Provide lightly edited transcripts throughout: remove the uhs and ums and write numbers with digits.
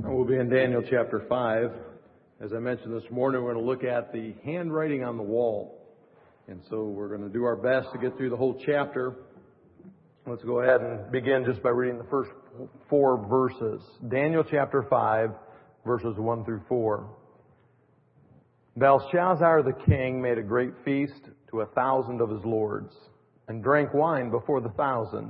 We'll be in Daniel chapter 5. As I mentioned this morning, we're going to look at the handwriting on the wall. And so we're going to do our best to get through the whole chapter. Let's go ahead and begin just by reading the first 4 verses. Daniel chapter 5, verses 1 through 4. Belshazzar the king made a great feast to 1,000 of his lords, and drank wine before the 1,000.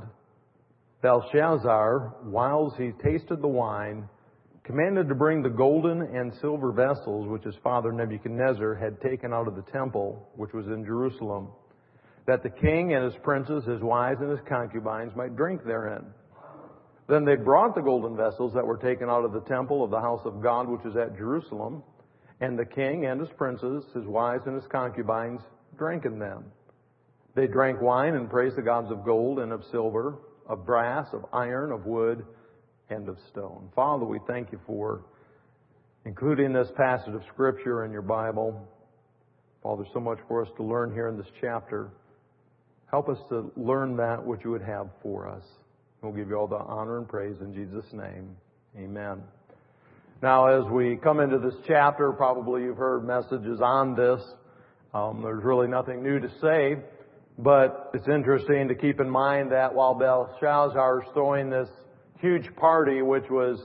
Belshazzar, whiles he tasted the wine, commanded to bring the golden and silver vessels which his father Nebuchadnezzar had taken out of the temple, which was in Jerusalem, that the king and his princes, his wives, and his concubines might drink therein. Then they brought the golden vessels that were taken out of the temple of the house of God, which is at Jerusalem, and the king and his princes, his wives, and his concubines drank in them. They drank wine and praised the gods of gold and of silver, of brass, of iron, of wood, and of stone. Father, we thank you for including this passage of Scripture in your Bible. Father, so much for us to learn here in this chapter. Help us to learn that which you would have for us. We'll give you all the honor and praise in Jesus' name. Amen. Now, as we come into this chapter, probably you've heard messages on this. There's really nothing new to say, but it's interesting to keep in mind that while Belshazzar is throwing this huge party, which was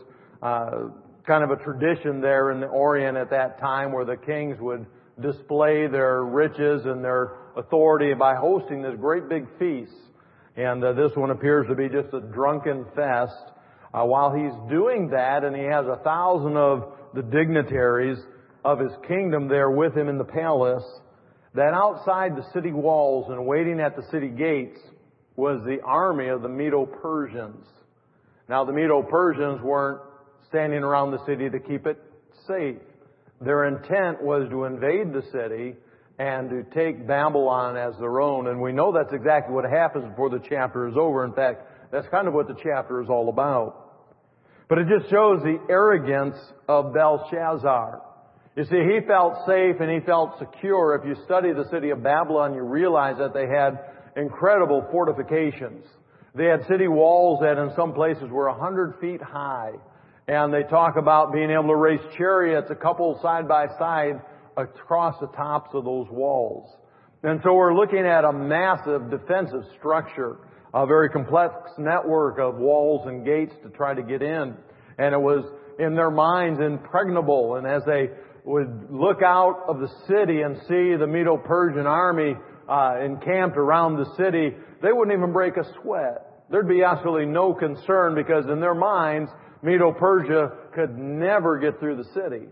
kind of a tradition there in the Orient at that time, where the kings would display their riches and their authority by hosting this great big feast. And this one appears to be just a drunken fest. While he's doing that, and he has 1,000 of the dignitaries of his kingdom there with him in the palace, that outside the city walls and waiting at the city gates was the army of the Medo-Persians. Now, the Medo-Persians weren't standing around the city to keep it safe. Their intent was to invade the city and to take Babylon as their own. And we know that's exactly what happens before the chapter is over. In fact, that's kind of what the chapter is all about. But it just shows the arrogance of Belshazzar. You see, he felt safe and he felt secure. If you study the city of Babylon, you realize that they had incredible fortifications. They had city walls that in some places were 100 feet high. And they talk about being able to race chariots a couple side by side across the tops of those walls. And so we're looking at a massive defensive structure, a very complex network of walls and gates to try to get in. And it was in their minds impregnable. And as they would look out of the city and see the Medo-Persian army encamped around the city, they wouldn't even break a sweat. There'd be absolutely no concern, because in their minds, Medo-Persia could never get through the city.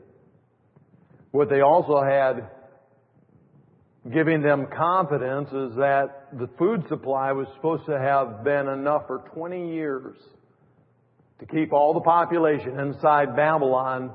What they also had giving them confidence is that the food supply was supposed to have been enough for 20 years to keep all the population inside Babylon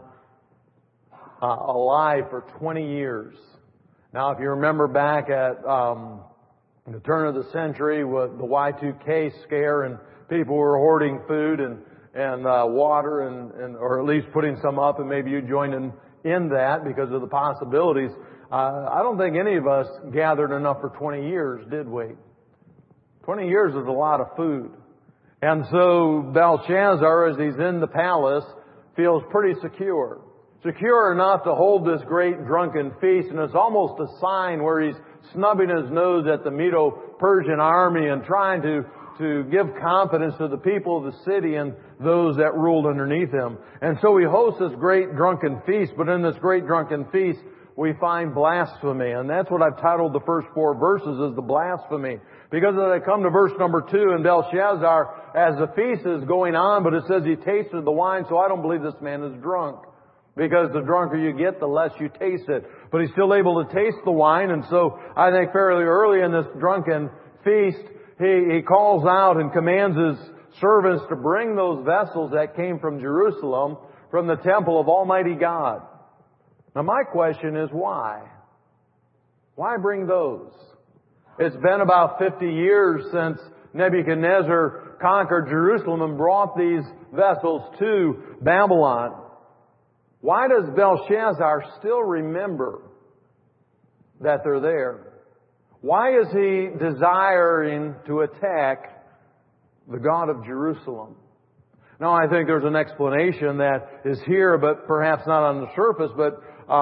alive for 20 years. Now, if you remember back at the turn of the century with the Y2K scare, and people were hoarding food and water and or at least putting some up, and maybe you joined in that because of the possibilities. I don't think any of us gathered enough for 20 years, did we? 20 years is a lot of food. And so Belshazzar, as he's in the palace, feels pretty secure. Secure enough to hold this great drunken feast, and it's almost a sign where he's snubbing his nose at the Medo-Persian army and trying to give confidence to the people of the city and those that ruled underneath him. And so he hosts this great drunken feast, but in this great drunken feast, we find blasphemy. And that's what I've titled the first 4 verses, is the blasphemy. Because as I come to verse number 2, in Belshazzar, as the feast is going on, but it says he tasted the wine, so I don't believe this man is drunk. Because the drunker you get, the less you taste it. But he's still able to taste the wine, and so I think fairly early in this drunken feast, he calls out and commands his servants to bring those vessels that came from Jerusalem, from the temple of Almighty God. Now my question is why? Why bring those? It's been about 50 years since Nebuchadnezzar conquered Jerusalem and brought these vessels to Babylon. Why does Belshazzar still remember that they're there? Why is he desiring to attack the God of Jerusalem? Now, I think there's an explanation that is here, but perhaps not on the surface, but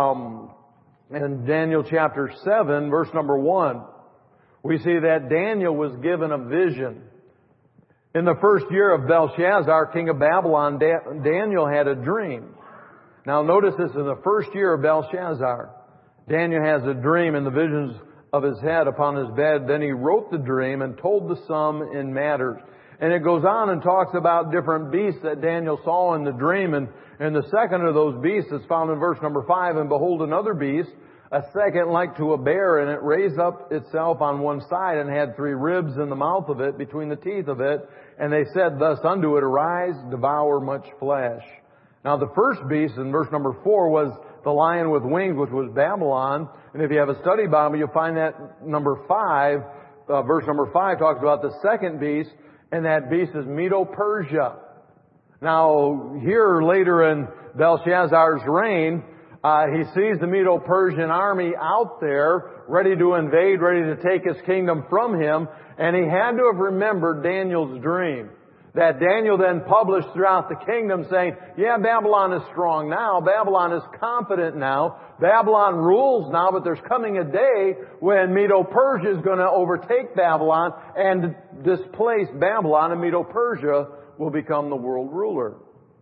in Daniel chapter 7, verse number 1, we see that Daniel was given a vision. In the first year of Belshazzar, king of Babylon, Daniel had a dream. Now, notice this, in the first year of Belshazzar, Daniel has a dream in the visions of his head upon his bed. Then he wrote the dream and told the sum in matters. And it goes on and talks about different beasts that Daniel saw in the dream. And the second of those beasts is found in verse number 5. And behold, another beast, a second like to a bear, and it raised up itself on one side and had 3 ribs in the mouth of it, between the teeth of it. And they said thus unto it, Arise, devour much flesh. Now the first beast in verse number 4 was the lion with wings, which was Babylon. And if you have a study Bible, you'll find that number 5, verse number 5 talks about the second beast, and that beast is Medo-Persia. Now, here later in Belshazzar's reign, he sees the Medo-Persian army out there, ready to invade, ready to take his kingdom from him, and he had to have remembered Daniel's dream. That Daniel then published throughout the kingdom saying, yeah, Babylon is strong now. Babylon is confident now. Babylon rules now, but there's coming a day when Medo-Persia is going to overtake Babylon and displace Babylon, and Medo-Persia will become the world ruler.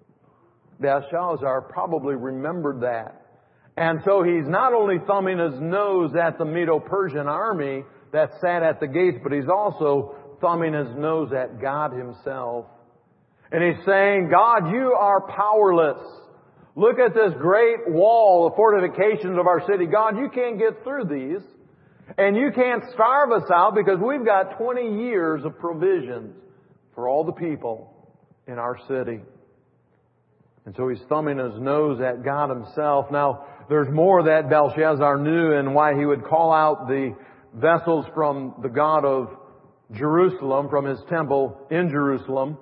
Belshazzar probably remembered that. And so he's not only thumbing his nose at the Medo-Persian army that sat at the gates, but he's also thumbing his nose at God Himself. And he's saying, God, you are powerless. Look at this great wall, the fortifications of our city. God, you can't get through these. And you can't starve us out because we've got 20 years of provisions for all the people in our city. And so he's thumbing his nose at God Himself. Now, there's more that Belshazzar knew and why he would call out the vessels from the God of Jerusalem, from his temple in Jerusalem.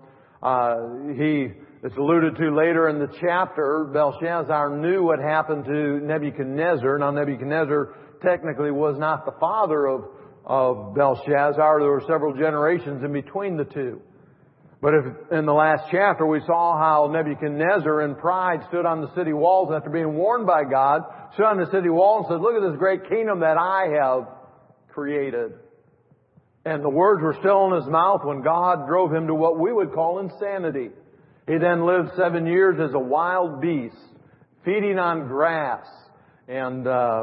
It's alluded to later in the chapter. Belshazzar knew what happened to Nebuchadnezzar. Now, Nebuchadnezzar technically was not the father of Belshazzar. There were several generations in between the two. But in the last chapter, we saw how Nebuchadnezzar in pride stood on the city walls after being warned by God, stood on the city wall and said, look at this great kingdom that I have created. And the words were still in his mouth when God drove him to what we would call insanity. He then lived 7 years as a wild beast, feeding on grass. And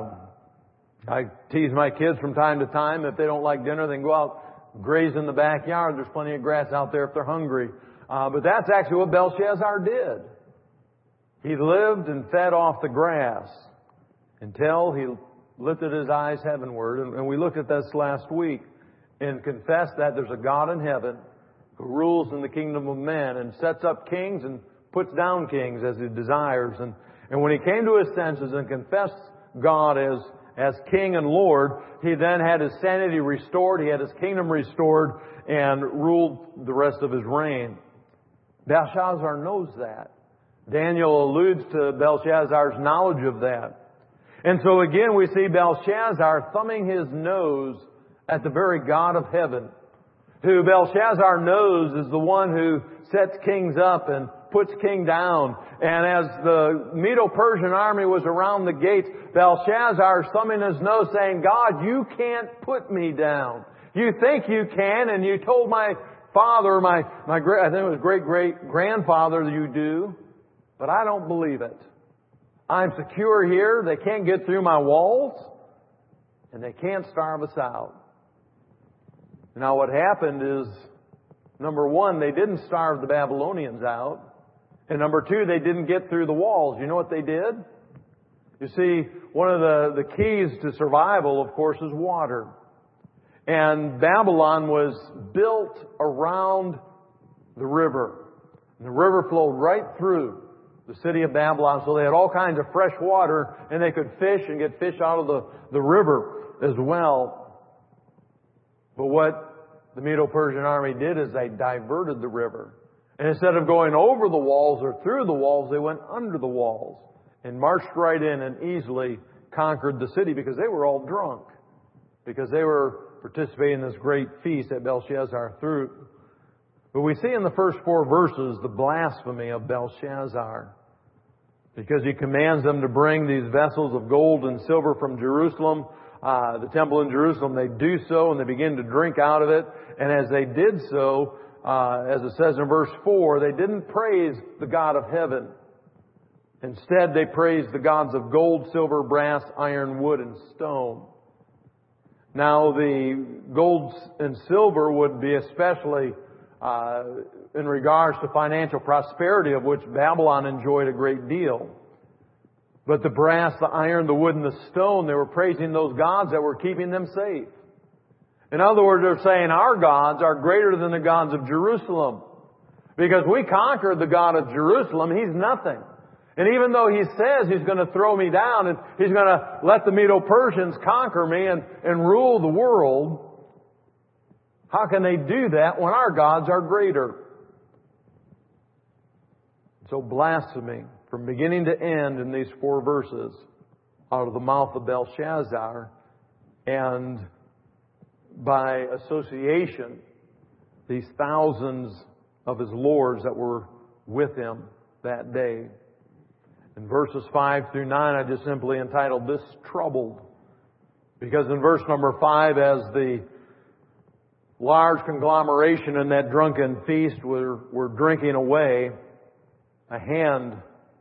I tease my kids from time to time, if they don't like dinner, they can go out, graze in the backyard. There's plenty of grass out there if they're hungry. But that's actually what Belshazzar did. He lived and fed off the grass until he lifted his eyes heavenward. And we looked at this last week. And confess that there's a God in heaven who rules in the kingdom of men and sets up kings and puts down kings as He desires. And when he came to his senses and confessed God as King and Lord, he then had his sanity restored, he had his kingdom restored, and ruled the rest of his reign. Belshazzar knows that. Daniel alludes to Belshazzar's knowledge of that. And so again we see Belshazzar thumbing his nose at the very God of heaven, who Belshazzar knows is the one who sets kings up and puts king down. And as the Medo-Persian army was around the gates, Belshazzar thumbing his nose saying, God, you can't put me down. You think you can, and you told my father, I think it was great-great-grandfather that you do, but I don't believe it. I'm secure here. They can't get through my walls, and they can't starve us out. Now what happened is, number one, they didn't starve the Babylonians out. And number two, they didn't get through the walls. You know what they did? You see, one of the keys to survival, of course, is water. And Babylon was built around the river. And the river flowed right through the city of Babylon. So they had all kinds of fresh water, and they could fish and get fish out of the river as well. But what the Medo-Persian army did is they diverted the river. And instead of going over the walls or through the walls, they went under the walls and marched right in and easily conquered the city because they were all drunk. Because they were participating in this great feast that Belshazzar threw. But we see in the first 4 verses the blasphemy of Belshazzar, because he commands them to bring these vessels of gold and silver from Jerusalem, the temple in Jerusalem. They do so, and they begin to drink out of it. And as they did so, as it says in verse 4, they didn't praise the God of heaven. Instead, they praised the gods of gold, silver, brass, iron, wood, and stone. Now, the gold and silver would be especially in regards to financial prosperity, of which Babylon enjoyed a great deal. But the brass, the iron, the wood, and the stone, they were praising those gods that were keeping them safe. In other words, they're saying our gods are greater than the gods of Jerusalem. Because we conquered the God of Jerusalem, He's nothing. And even though He says He's going to throw me down and He's going to let the Medo-Persians conquer me and rule the world, how can they do that when our gods are greater? So blasphemy from beginning to end in these 4 verses out of the mouth of Belshazzar, and by association, these thousands of his lords that were with him that day. In verses 5 through 9, I just simply entitled this Troubled. Because in verse number 5, as the large conglomeration in that drunken feast were drinking away, a hand,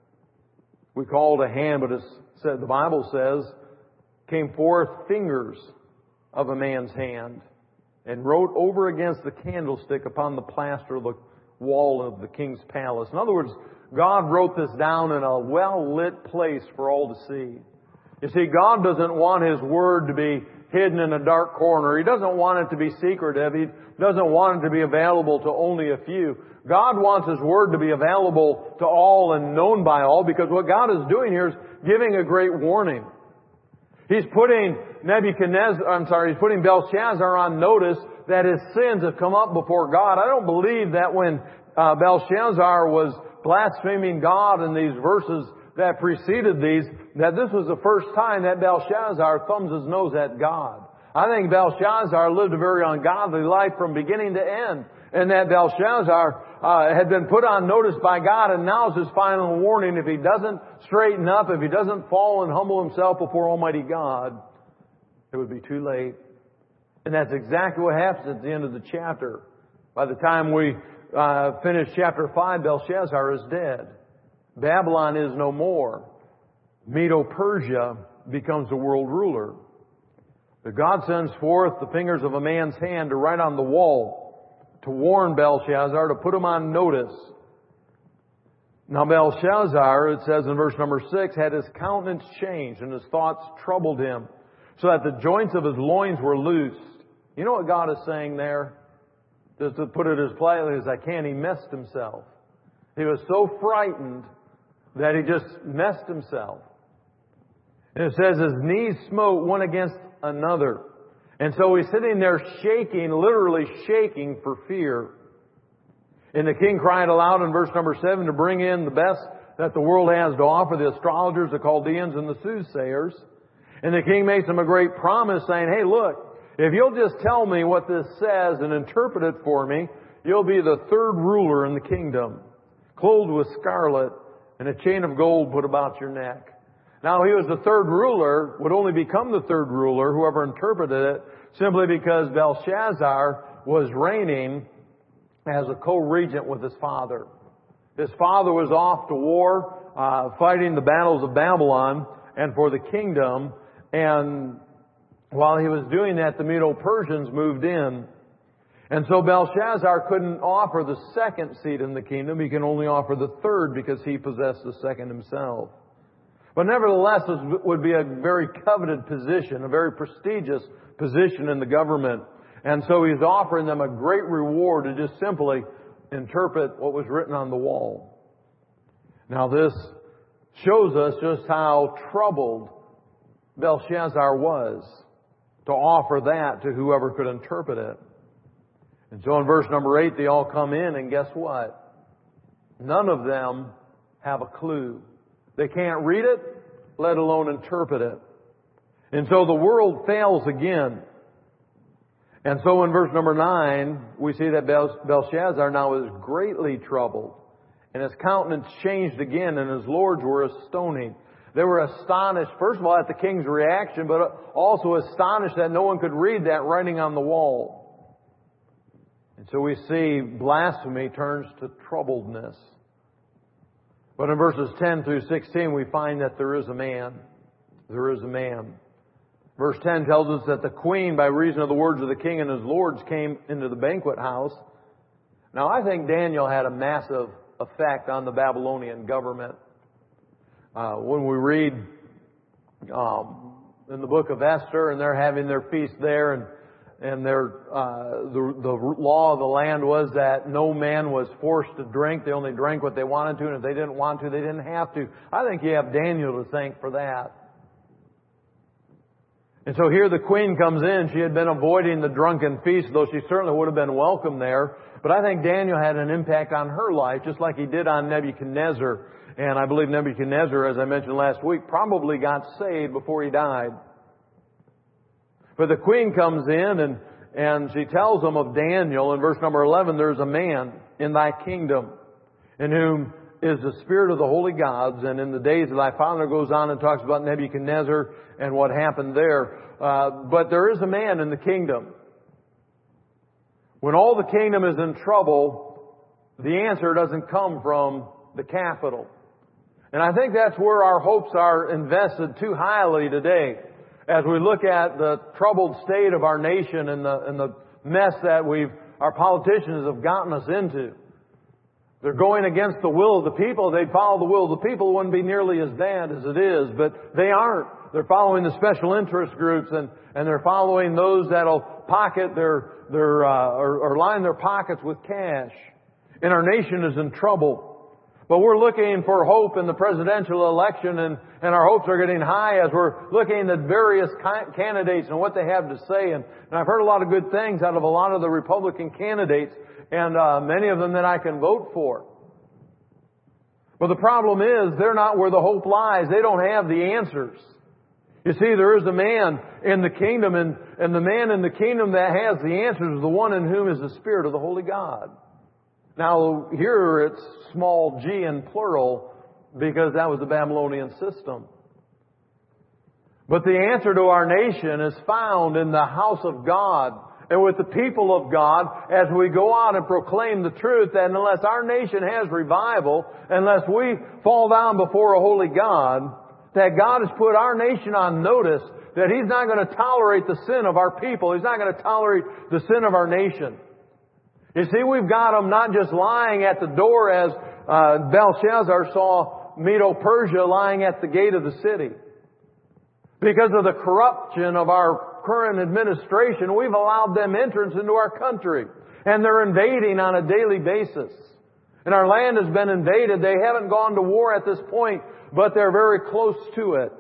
we call it a hand, but the Bible says, came forth fingers of a man's hand and wrote over against the candlestick upon the plaster of the wall of the king's palace. In other words, God wrote this down in a well-lit place for all to see. You see, God doesn't want His Word to be hidden in a dark corner. He doesn't want it to be secretive. He doesn't want it to be available to only a few. God wants His Word to be available to all and known by all, because what God is doing here is giving a great warning. He's putting He's putting Belshazzar on notice that his sins have come up before God. I don't believe that when Belshazzar was blaspheming God in these verses that preceded these, that this was the first time that Belshazzar thumbs his nose at God. I think Belshazzar lived a very ungodly life from beginning to end, and that Belshazzar had been put on notice by God, and now is his final warning. If he doesn't straighten up, if he doesn't fall and humble himself before Almighty God, it would be too late. And that's exactly what happens at the end of the chapter. By the time we finish chapter 5, Belshazzar is dead. Babylon is no more. Medo-Persia becomes the world ruler. But God sends forth the fingers of a man's hand to write on the wall, to warn Belshazzar, to put him on notice. Now Belshazzar, it says in verse number 6, had his countenance changed and his thoughts troubled him, so that the joints of his loins were loosed. You know what God is saying there? Just to put it as politely as I can, he messed himself. He was so frightened that he just messed himself. And it says his knees smote one against another. And so he's sitting there shaking, literally shaking for fear. And the king cried aloud in verse number 7 to bring in the best that the world has to offer, the astrologers, the Chaldeans, and the soothsayers. And the king makes them a great promise saying, hey, look, if you'll just tell me what this says and interpret it for me, you'll be the 3rd ruler in the kingdom, clothed with scarlet and a chain of gold put about your neck. Now, he was the 3rd ruler, would only become the 3rd ruler, whoever interpreted it, simply because Belshazzar was reigning as a co-regent with his father. His father was off to war, fighting the battles of Babylon and for the kingdom. And while he was doing that, the Medo-Persians moved in. And so Belshazzar couldn't offer the 2nd seat in the kingdom. He can only offer the 3rd because he possessed the 2nd himself. But nevertheless, this would be a very coveted position, a very prestigious position in the government. And so he's offering them a great reward to just simply interpret what was written on the wall. Now this shows us just how troubled Belshazzar was to offer that to whoever could interpret it. And so in verse number 8, they all come in, and guess what? None of them have a clue. They can't read it, let alone interpret it. And so the world fails again. And so in verse number 9, we see that Belshazzar now is greatly troubled. And his countenance changed again, and his lords were astonished. They were astonished, first of all, at the king's reaction, but also astonished that no one could read that writing on the wall. And so we see blasphemy turns to troubledness. But in verses 10 through 16, we find that there is a man. There is a man. Verse 10 tells us that the queen, by reason of the words of the king and his lords, came into the banquet house. Now, I think Daniel had a massive effect on the Babylonian government. When we read in the book of Esther, and they're having their feast there, and the law of the land was that no man was forced to drink. They only drank what they wanted to, and if they didn't want to, they didn't have to. I think you have Daniel to thank for that. And so here the queen comes in. She had been avoiding the drunken feast, though she certainly would have been welcome there. But I think Daniel had an impact on her life, just like he did on Nebuchadnezzar. And I believe Nebuchadnezzar, as I mentioned last week, probably got saved before he died. But the queen comes in and she tells them of Daniel. In verse number 11, there's a man in thy kingdom in whom is the spirit of the holy gods, and in the days of thy father, goes on and talks about Nebuchadnezzar and what happened there. But there is a man in the kingdom. When all the kingdom is in trouble, the answer doesn't come from the capital. And I think that's where our hopes are invested too highly today. As we look at the troubled state of our nation and the mess that our politicians have gotten us into. They're going against the will of the people. If they'd follow the will of the people, it wouldn't be nearly as bad as it is. But they aren't. They're following the special interest groups, and they're following those that'll pocket or line their pockets with cash. And our nation is in trouble. But we're looking for hope in the presidential election, and our hopes are getting high as we're looking at various candidates and what they have to say. And I've heard a lot of good things out of a lot of the Republican candidates, and many of them that I can vote for. But the problem is, they're not where the hope lies. They don't have the answers. You see, there is a man in the kingdom, and the man in the kingdom that has the answers is the one in whom is the Spirit of the Holy God. Now, here it's small g in plural, because that was the Babylonian system. But the answer to our nation is found in the house of God and with the people of God as we go out and proclaim the truth that unless our nation has revival, unless we fall down before a holy God, that God has put our nation on notice that He's not going to tolerate the sin of our people. He's not going to tolerate the sin of our nation. You see, we've got them not just lying at the door as Belshazzar saw Medo-Persia lying at the gate of the city. Because of the corruption of our current administration, we've allowed them entrance into our country. And they're invading on a daily basis. And our land has been invaded. They haven't gone to war at this point, but they're very close to it.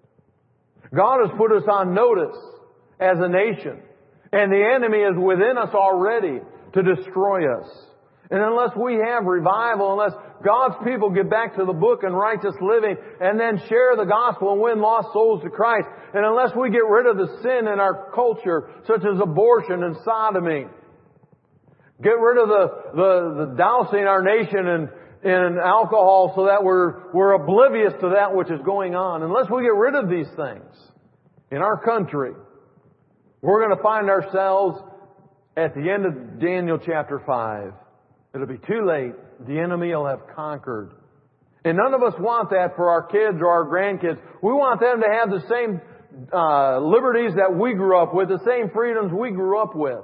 God has put us on notice as a nation. And the enemy is within us already to destroy us. And unless we have revival, unless God's people get back to the book and righteous living and then share the gospel and win lost souls to Christ, and unless we get rid of the sin in our culture, such as abortion and sodomy, get rid of the dousing our nation in alcohol so that we're oblivious to that which is going on, unless we get rid of these things in our country, we're going to find ourselves at the end of Daniel chapter 5. It'll be too late. The enemy will have conquered. And none of us want that for our kids or our grandkids. We want them to have the same liberties that we grew up with, the same freedoms we grew up with.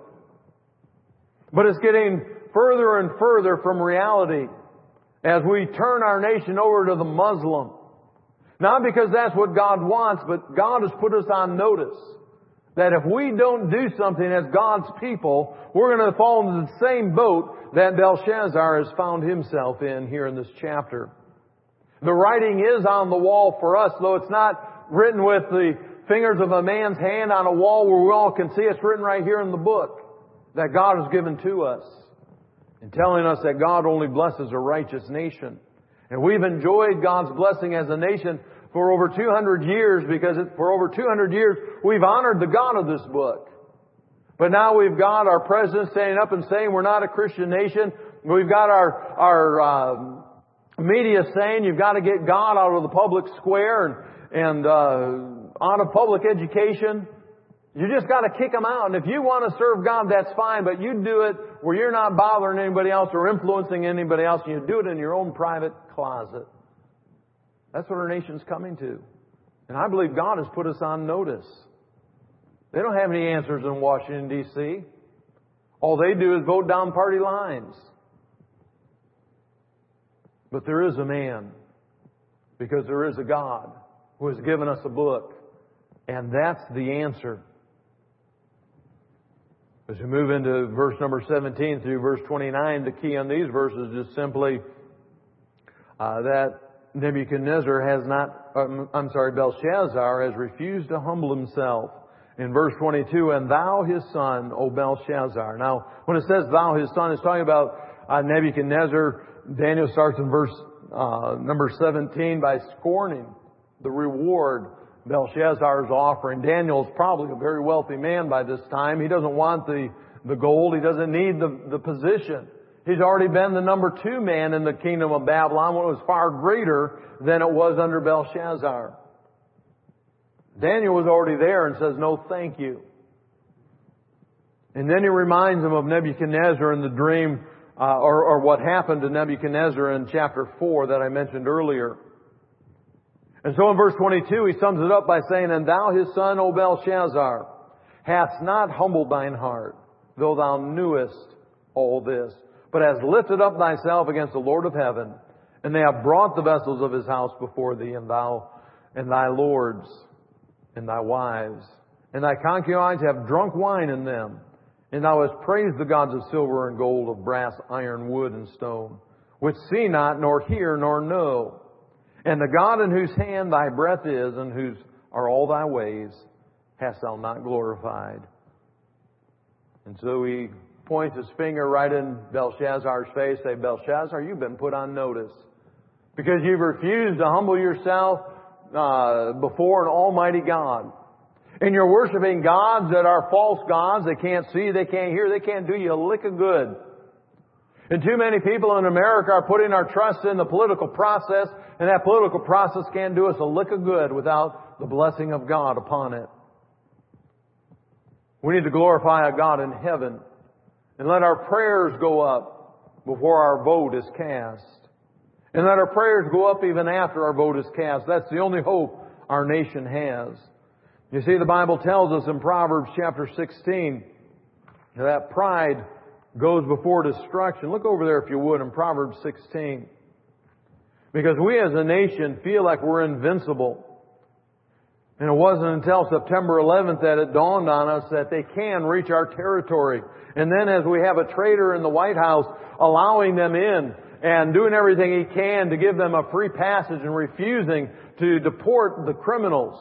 But it's getting further and further from reality as we turn our nation over to the Muslim. Not because that's what God wants, but God has put us on notice that if we don't do something as God's people, we're going to fall into the same boat that Belshazzar has found himself in here in this chapter. The writing is on the wall for us, though it's not written with the fingers of a man's hand on a wall where we all can see. It's written right here in the book that God has given to us, and telling us that God only blesses a righteous nation. And we've enjoyed God's blessing as a nation for over 200 years, because for over 200 years we've honored the God of this book. But now we've got our president standing up and saying we're not a Christian nation. We've got our media saying you've got to get God out of the public square and out of public education. You just got to kick them out. And if you want to serve God, that's fine. But you do it where you're not bothering anybody else or influencing anybody else. And you do it in your own private closet. That's what our nation's coming to. And I believe God has put us on notice. They don't have any answers in Washington, D.C. All they do is vote down party lines. But there is a man, because there is a God who has given us a book. And that's the answer. As we move into verse number 17 through verse 29, the key on these verses is simply that Belshazzar has refused to humble himself. In verse 22, and thou his son, O Belshazzar. Now, when it says thou his son, it's talking about Nebuchadnezzar. Daniel starts in verse number 17 by scorning the reward Belshazzar is offering. Daniel's probably a very wealthy man by this time. He doesn't want the gold. He doesn't need the position. He's already been the number 2 man in the kingdom of Babylon, when it was far greater than it was under Belshazzar. Daniel was already there and says, no, thank you. And then he reminds him of Nebuchadnezzar in the dream, or what happened to Nebuchadnezzar in chapter 4 that I mentioned earlier. And so in verse 22, he sums it up by saying, and thou his son, O Belshazzar, hast not humbled thine heart, though thou knewest all this, but hast lifted up thyself against the Lord of heaven, and they have brought the vessels of his house before thee, and thou and thy lords, and thy wives, and thy concubines have drunk wine in them. And thou hast praised the gods of silver and gold, of brass, iron, wood, and stone, which see not, nor hear, nor know. And the God in whose hand thy breath is, and whose are all thy ways, hast thou not glorified. And so he points his finger right in Belshazzar's face, say, Belshazzar, you've been put on notice. Because you've refused to humble yourself before an almighty God. And you're worshiping gods that are false gods. They can't see, they can't hear, they can't do you a lick of good. And too many people in America are putting our trust in the political process, and that political process can't do us a lick of good without the blessing of God upon it. We need to glorify a God in heaven and let our prayers go up before our vote is cast. And let our prayers go up even after our vote is cast. That's the only hope our nation has. You see, the Bible tells us in Proverbs chapter 16 that pride goes before destruction. Look over there, if you would, in Proverbs 16. Because we as a nation feel like we're invincible. And it wasn't until September 11th that it dawned on us that they can reach our territory. And then as we have a traitor in the White House allowing them in and doing everything he can to give them a free passage and refusing to deport the criminals,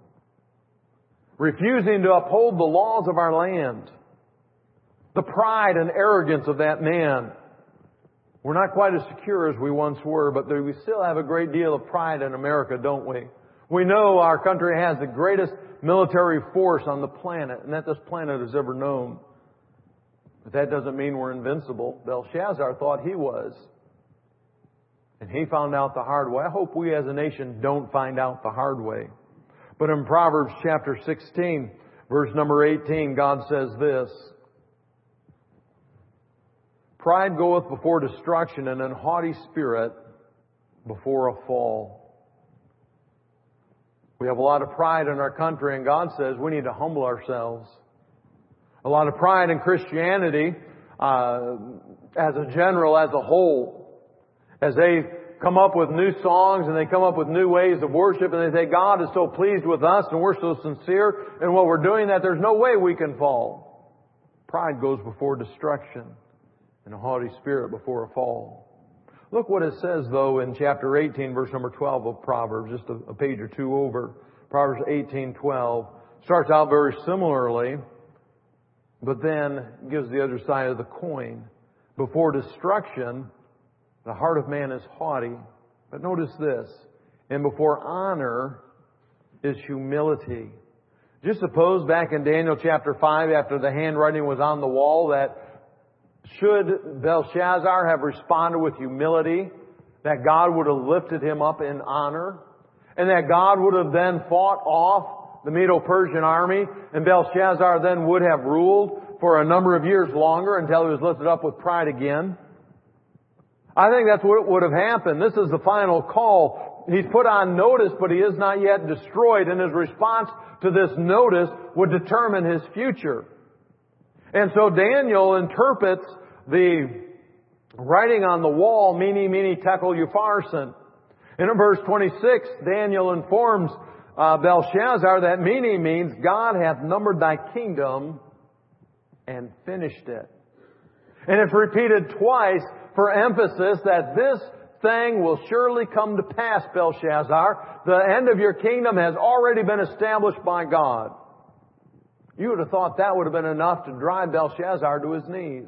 refusing to uphold the laws of our land, the pride and arrogance of that man. We're not quite as secure as we once were, but we still have a great deal of pride in America, don't we? We know our country has the greatest military force on the planet, and that this planet has ever known. But that doesn't mean we're invincible. Belshazzar thought he was. And he found out the hard way. I hope we as a nation don't find out the hard way. But in Proverbs chapter 16, verse number 18, God says this, pride goeth before destruction, and an haughty spirit before a fall. We have a lot of pride in our country, and God says we need to humble ourselves. A lot of pride in Christianity as a general, as a whole. As they come up with new songs and they come up with new ways of worship, and they say God is so pleased with us and we're so sincere in what we're doing that there's no way we can fall. Pride goes before destruction, and a haughty spirit before a fall. Look what it says, though, in chapter 18, verse number 12 of Proverbs, just a page or two over. Proverbs 18:12 starts out very similarly, but then gives the other side of the coin. Before destruction, the heart of man is haughty. But notice this, and before honor is humility. Just suppose back in Daniel chapter 5, after the handwriting was on the wall, that should Belshazzar have responded with humility, that God would have lifted him up in honor, and that God would have then fought off the Medo-Persian army, and Belshazzar then would have ruled for a number of years longer until he was lifted up with pride again. I think that's what would have happened. This is the final call. He's put on notice, but he is not yet destroyed, and his response to this notice would determine his future. And so Daniel interprets the writing on the wall, Mene, Mene, Tekel, Upharsin. And in verse 26, Daniel informs Belshazzar that Mene means God hath numbered thy kingdom and finished it. And it's repeated twice for emphasis that this thing will surely come to pass, Belshazzar. The end of your kingdom has already been established by God. You would have thought that would have been enough to drive Belshazzar to his knees,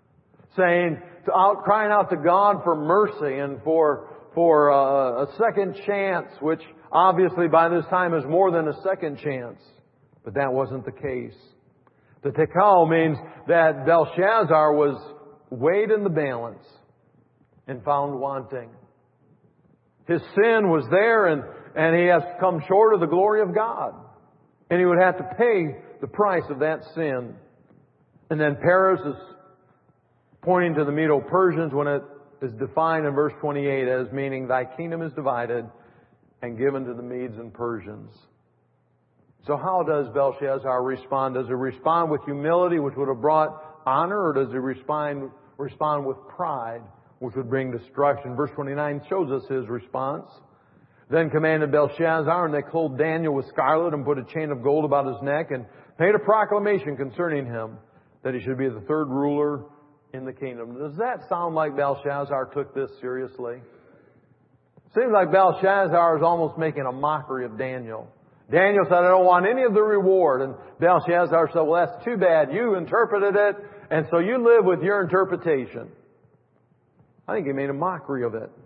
crying out to God for mercy and for a second chance, which obviously by this time is more than a second chance. But that wasn't the case. The tekel means that Belshazzar was weighed in the balance and found wanting. His sin was there, and he has come short of the glory of God. And he would have to pay the price of that sin. And then Paris is pointing to the Medo-Persians when it is defined in verse 28 as meaning, thy kingdom is divided and given to the Medes and Persians. So how does Belshazzar respond? Does he respond with humility, which would have brought honor, or does he respond with pride, which would bring destruction? Verse 29 shows us his response. Then commanded Belshazzar, and they clothed Daniel with scarlet and put a chain of gold about his neck and made a proclamation concerning him that he should be the third ruler in the kingdom. Does that sound like Belshazzar took this seriously? Seems like Belshazzar is almost making a mockery of Daniel. Daniel said, I don't want any of the reward. And Belshazzar said, well, that's too bad. You interpreted it, and so you live with your interpretation. I think he made a mockery of it.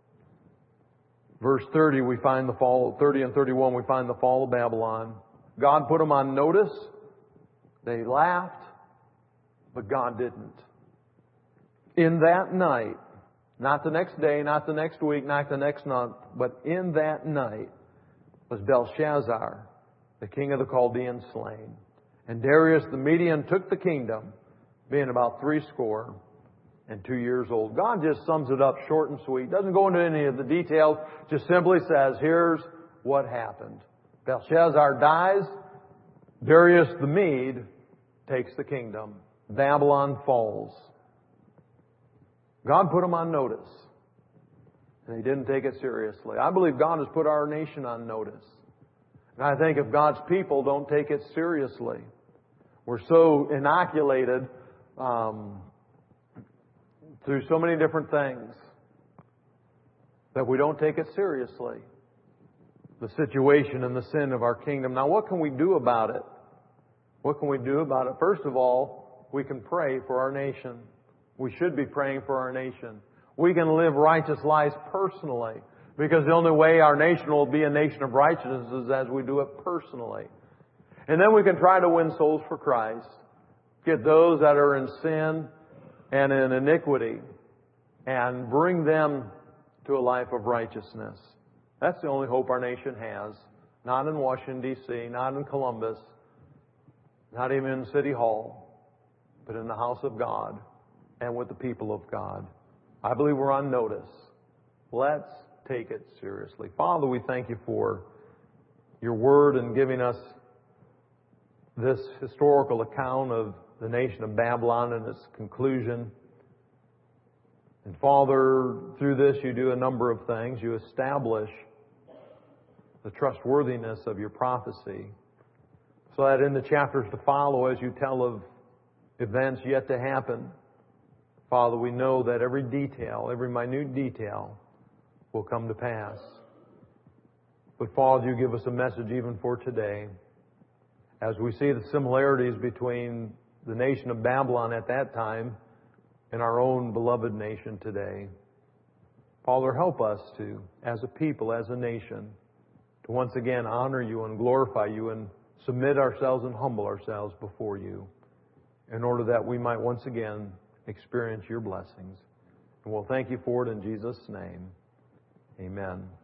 Verse 30, we find the fall, 30 and 31, we find the fall of Babylon. God put them on notice. They laughed, but God didn't. In that night, not the next day, not the next week, not the next month, but in that night was Belshazzar, the king of the Chaldeans, slain. And Darius the Median took the kingdom, being about 62 years old. God just sums it up short and sweet. Doesn't go into any of the details. Just simply says, here's what happened. Belshazzar dies. Darius the Mede takes the kingdom. Babylon falls. God put them on notice. And they didn't take it seriously. I believe God has put our nation on notice. And I think if God's people don't take it seriously, we're so inoculated through so many different things that we don't take it seriously. The situation and the sin of our kingdom. Now, what can we do about it? What can we do about it? First of all, we can pray for our nation. We should be praying for our nation. We can live righteous lives personally, because the only way our nation will be a nation of righteousness is as we do it personally. And then we can try to win souls for Christ. Get those that are in sin and in iniquity and bring them to a life of righteousness. That's the only hope our nation has. Not in Washington, D.C., not in Columbus, not even in City Hall, but in the house of God and with the people of God. I believe we're on notice. Let's take it seriously. Father, we thank you for your word and giving us this historical account of the nation of Babylon and its conclusion. And Father, through this you do a number of things. You establish the trustworthiness of your prophecy, so that in the chapters to follow, as you tell of events yet to happen, Father, we know that every detail, every minute detail will come to pass. But Father, you give us a message even for today. As we see the similarities between the nation of Babylon at that time and our own beloved nation today. Father, help us to, as a people, as a nation, to once again honor you and glorify you and submit ourselves and humble ourselves before you in order that we might once again experience your blessings. And we'll thank you for it in Jesus' name. Amen.